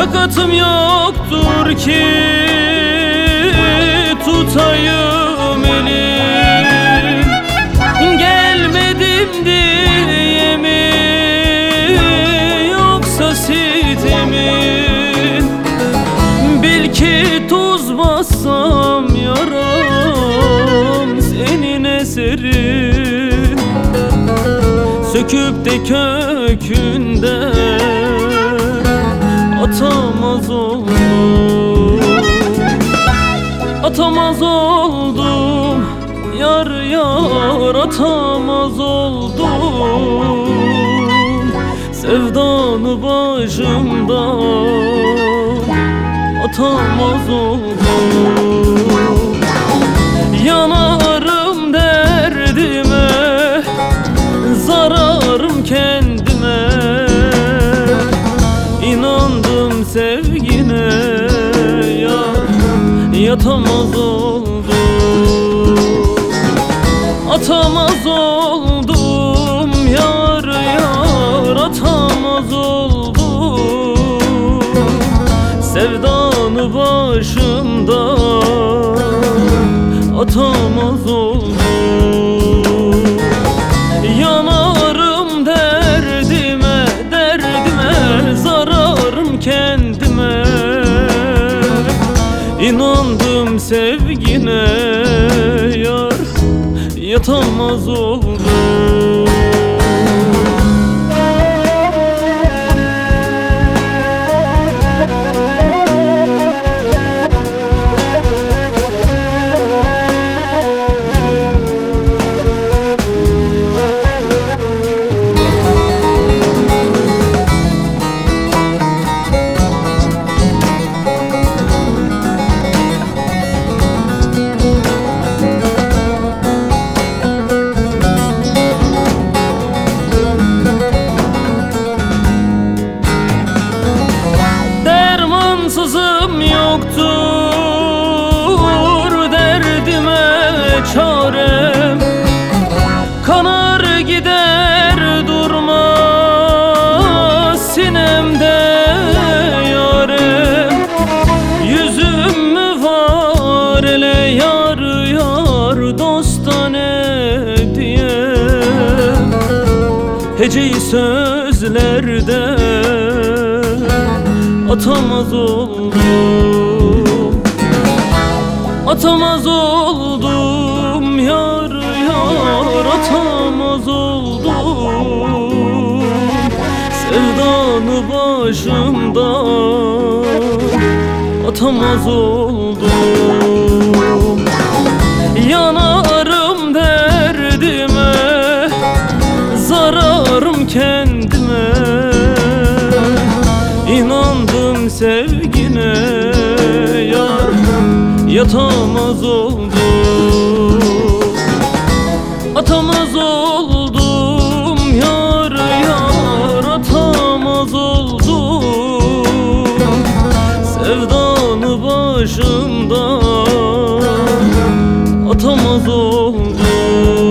Takatım yoktur ki tutayım elin, gelmedim diye mi yoksa sitemin? Bil ki tuz bassam yaram senin eserin, söküp de kökünden atamaz oldum. Atamaz oldum yar yar, atamaz oldum. Sevdanı başımdan atamaz oldum. Yanarım derdime, zararım kendime. İnandım sevgine yar, yatamaz oldum. Atamaz oldum yar yar, atamaz oldum. Sevdanı başımdan atamaz oldum. Yanarım derdime, derdime, zararım kendime. İnandım sevgine yar, yatamaz oldum. Dermansızım yoktur derdime çarem, kanar gider durmaz sinemde yarem. Yüzüm mü var ele yar yar, dostane diye heceyi sözlerde atamaz oldum. Atamaz oldum yar yar, atamaz oldum. Sevdanı başımdan atamaz oldum. Yanarım derdime, zararım kendime. İnandım sevgine yar, yatamaz oldum. Atamaz oldum yar yar, atamaz oldum. Sevdanı başımdan atamaz oldum.